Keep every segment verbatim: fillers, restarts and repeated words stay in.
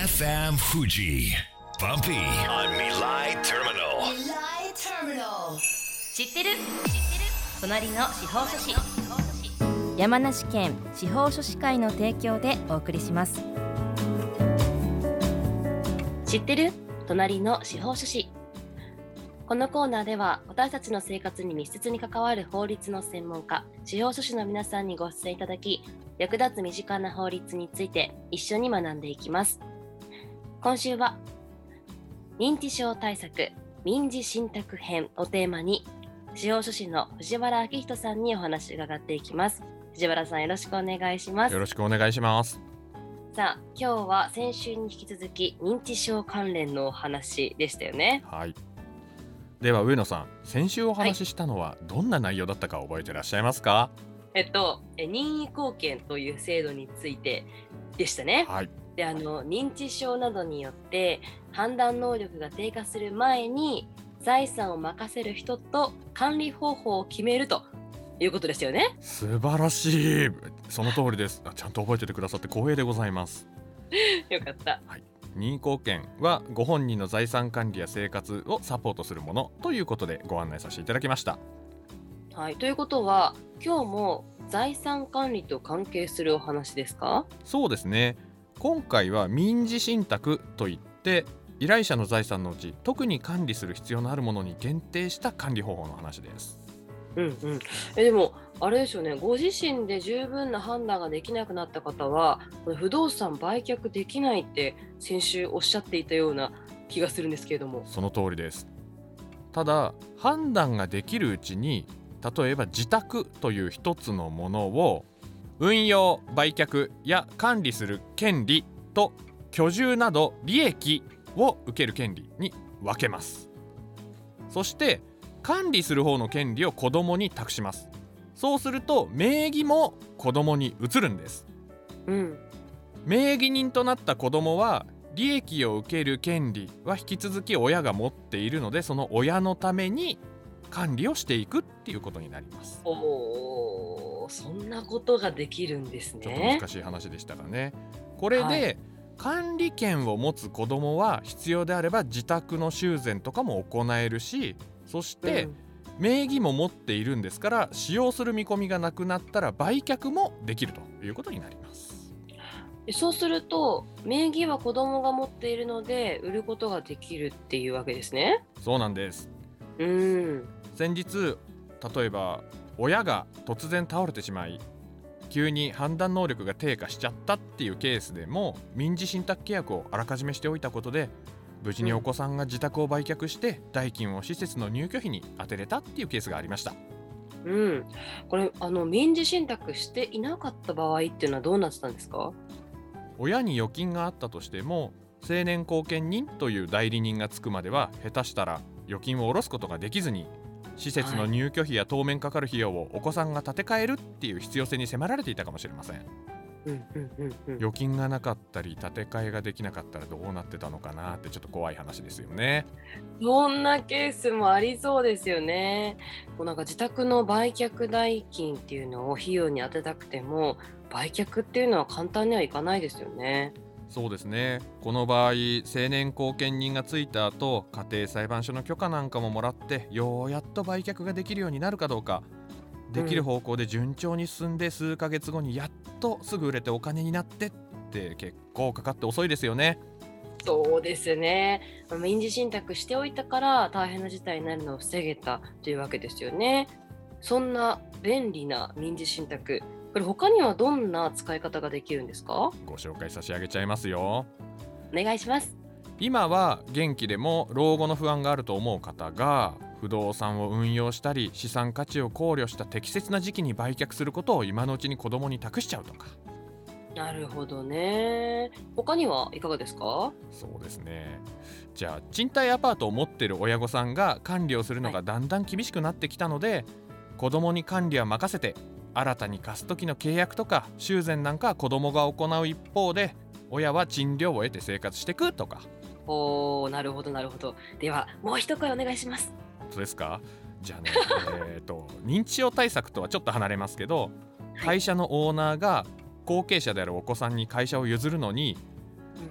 エフエム Fuji Bumpy on Milai Terminal. Milai Terminal. 知ってる知ってる隣の司法書士山梨県司法書士会の提供でお送りします。知ってる隣の司法書士。このコーナーでは私たちの生活に密接に関わる法律の専門家、司法書士の皆さんにご出演いただき、役立つ身近な法律について一緒に学んでいきます。今週は認知症対策民事信託編をテーマに、司法書士の藤原明人さんにお話を伺っていきます。藤原さん、よろしくお願いします。 よろしくお願いします。 さあ、今日は先週に引き続き認知症関連のお話でしたよね。 はい。では上野さん、先週お話ししたのはどんな内容だったか覚えてらっしゃいますか？ えっとえ任意後見という制度についてでしたね。 はい。 で、あの認知症などによって判断能力が低下する前に財産を任せる人と管理方法を決めるということですよね。 素晴らしい。その通りです。ちゃんと覚えててくださって光栄でございます。 よかった。 はい。任意後見はご本人の財産管理や生活をサポートするものということでご案内させていただきました。 はい、ということは今日も財産管理と関係するお話ですか？ そうですね。今回は民事信託といって依頼者の財産のうち特に管理する必要のあるものに限定した管理方法の話です。 うんうん、えでもあれですよね、ご自身で十分な判断ができなくなった方は不動産売却できないって先週おっしゃっていたような気がするんですけれども。 その通りです。ただ判断ができるうちに、例えば自宅という一つのものを運用、売却や管理する権利と居住など利益を受ける権利に分けます。そして管理する方の権利を子供に託します。そうすると名義も子供に移るんです。 うん、 名義人となった子供は利益を受ける権利は引き続き親が持っているので、その親のために管理をしていくっていうことになります。 おー、そんなことができるんですね。 ちょっと難しい話でしたがね。これで、はい、管理権を持つ子供は必要であれば自宅の修繕とかも行えるし、そして、うん、名義も持っているんですから使用する見込みがなくなったら売却もできるということになります。 そうすると名義は子供が持っているので売ることができるっていうわけですね。 そうなんです。 うーん先日例えば親が突然倒れてしまい急に判断能力が低下しちゃったっていうケースでも民事信託契約をあらかじめしておいたことで無事にお子さんが自宅を売却して代金を施設の入居費に充てれたっていうケースがありました。 うん、これあの民事信託していなかった場合っていうのはどうなってたんですか？ 親に預金があったとしても成年後見人という代理人がつくまでは下手したら預金を下ろすことができずに施設の入居費や当面かかる費用をお子さんが立て替えるっていう必要性に迫られていたかもしれません。 うんうんうんうん、 預金がなかったり立て替えができなかったらどうなってたのかなってちょっと怖い話ですよね。 そんなケースもありそうですよね。こうなんか自宅の売却代金っていうのを費用に当てたくても売却っていうのは簡単にはいかないですよね。 そうですね。この場合成年後見人がついた後家庭裁判所の許可なんかももらってようやっと売却ができるようになるかどうか、できる方向で順調に進んで数ヶ月後にやっとすぐ売れてお金になってって結構かかって遅いですよね。 そうですね。民事信託しておいたから大変な事態になるのを防げたというわけですよね。そんな便利な民事信託、これ他にはどんな使い方ができるんですか？ ご紹介差し上げちゃいますよ。 お願いします。 今は元気でも老後の不安があると思う方が不動産を運用したり資産価値を考慮した適切な時期に売却することを今のうちに子供に託しちゃうとか。 なるほどね。他にはいかがですか？ そうですね。じゃあ賃貸アパートを持ってる親御さんが管理をするのがだんだん厳しくなってきたので、はい、子供に管理は任せて新たに貸す時の契約とか修繕なんかは子供が行う一方で親は賃料を得て生活していくとか。 おー、なるほどなるほど。ではもう一声お願いします。 本当ですか？じゃあねえと認知症対策とはちょっと離れますけど、会社のオーナーが後継者であるお子さんに会社を譲るのに、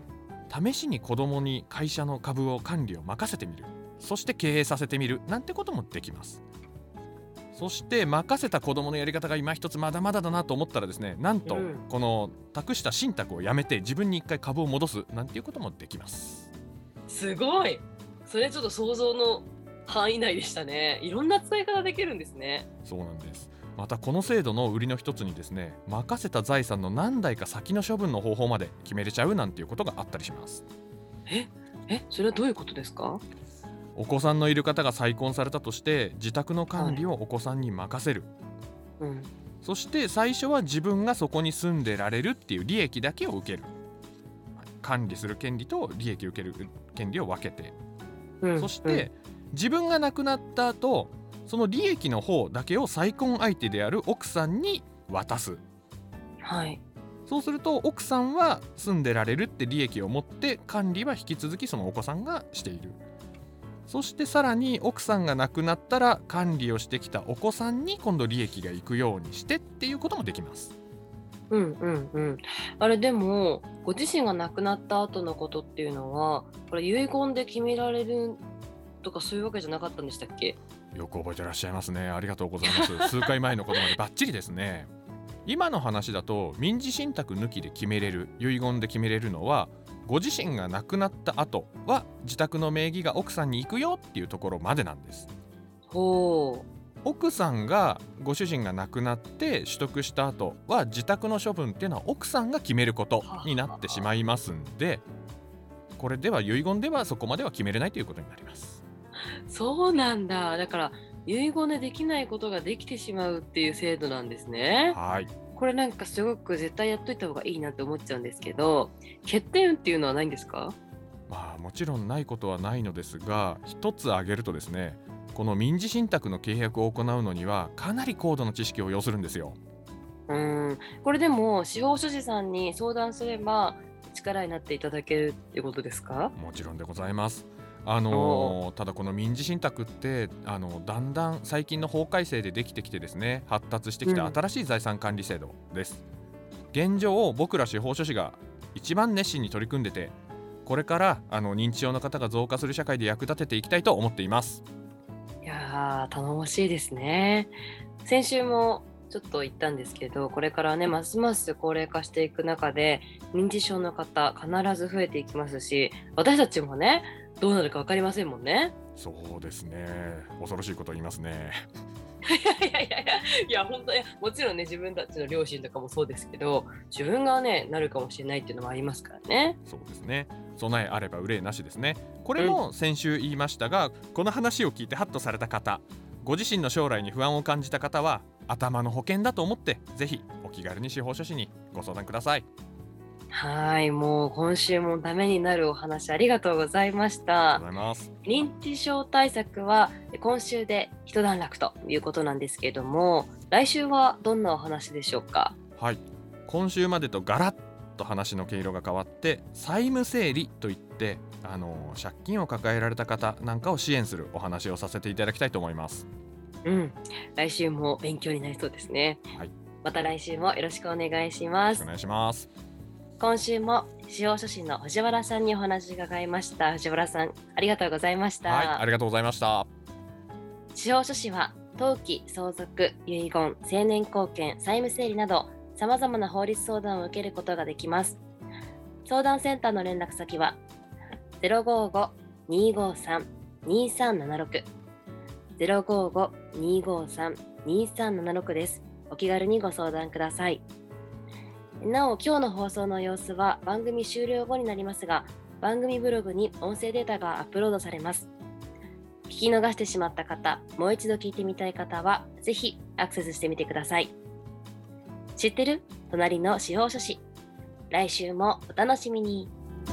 試しに子供に会社の株を管理を任せてみる、そして経営させてみるなんてこともできます。そして任せた子供のやり方が今一つまだまだだなと思ったらですね、なんとこの託した信託をやめて自分に一回株を戻すなんていうこともできます。 すごい、それちょっと想像の範囲内でしたね。いろんな使い方できるんですね。 そうなんです。またこの制度の売りの一つにですね、任せた財産の何代か先の処分の方法まで決めれちゃうなんていうことがあったりします。 ええそれはどういうことですか？ お子さんのいる方が再婚されたとして自宅の管理をお子さんに任せる、 はい、うん、 そして最初は自分がそこに住んでられるっていう利益だけを受ける、管理する権利と利益を受ける権利を分けて、うん、そして、うん、自分が亡くなった後その利益の方だけを再婚相手である奥さんに渡す、 はい、 そうすると奥さんは住んでられるって利益を持って管理は引き続きそのお子さんがしている。そしてさらに奥さんが亡くなったら管理をしてきたお子さんに今度利益がいくようにしてっていうこともできます。 うんうんうん。あれでもご自身が亡くなった後のことっていうのはこれ遺言で決められるとかそういうわけじゃなかったんでしたっけ？ よく覚えてらっしゃいますね。ありがとうございます。数回前のことまでバッチリですね。今の話だと民事信託抜きで決めれる、遺言で決めれるのはご自身が亡くなった後は自宅の名義が奥さんに行くよっていうところまでなんです。 ほう。 奥さんがご主人が亡くなって取得した後は自宅の処分っていうのは奥さんが決めることになってしまいますんで、これでは遺言ではそこまでは決めれないということになります。 そうなんだ。だから遺言でできないことができてしまうっていう制度なんですね。 はい。 これなんかすごく絶対やっといた方がいいなって思っちゃうんですけど、欠点っていうのはないんですか？ まあもちろんないことはないのですが、一つ挙げるとですね、この民事信託の契約を行うのにはかなり高度な知識を要するんですよ。 うーん、これでも司法書士さんに相談すれば力になっていただけるってことですか？ もちろんでございます。あのー、ただこの民事信託ってあのだんだん最近の法改正でできてきてですね、発達してきた新しい財産管理制度です、うん、現状僕ら司法書士が一番熱心に取り組んでて、これからあの認知症の方が増加する社会で役立てていきたいと思っています。 いやー頼もしいですね。先週もちょっと言ったんですけど、これからねますます高齢化していく中で認知症の方必ず増えていきますし、私たちもねどうなるか分かりませんもんね。 そうですね、恐ろしいこと言いますね。 いやいやいやいやいや本当にもちろんね自分たちの両親とかもそうですけど、自分がねなるかもしれないっていうのもありますからね。 そうですね、備えあれば憂いなしですね。これも先週言いましたが、うん、この話を聞いてハッとされた方、ご自身の将来に不安を感じた方は頭の保険だと思ってぜひお気軽に司法書士にご相談ください。 はい、もう今週もためになるお話ありがとうございました。 ありがとうございます。 認知症対策は今週で一段落ということなんですけれども、来週はどんなお話でしょうか？ はい、今週までとガラッと話の毛色が変わって債務整理といってあの借金を抱えられた方なんかを支援するお話をさせていただきたいと思います。 うん、来週も勉強になりそうですね。はい、また来週もよろしくお願いします。 お願いします。 今週も司法書士の藤原さんにお話伺いました。藤原さんありがとうございました。 はい、ありがとうございました。 司法書士は登記、相続、遺言、成年後見、債務整理などさまざまな法律相談を受けることができます。相談センターの連絡先は ゼロごーごーにーごーさんにーさんななろく ゼロごーごーにーごーさんにーさんななろく です。お気軽にご相談ください。なお今日の放送の様子は番組終了後になりますが、番組ブログに音声データがアップロードされます。聞き逃してしまった方、もう一度聞いてみたい方はぜひアクセスしてみてください。知ってる？隣の司法書士。来週もお楽しみに。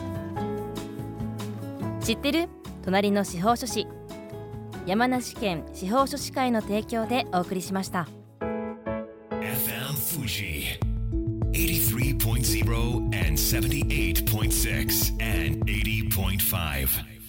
知ってる？隣の司法書士。山梨県司法書士会の提供でお送りしました。 エフエム Fuji eighty-three point zero and seventy-eight point six and eighty point five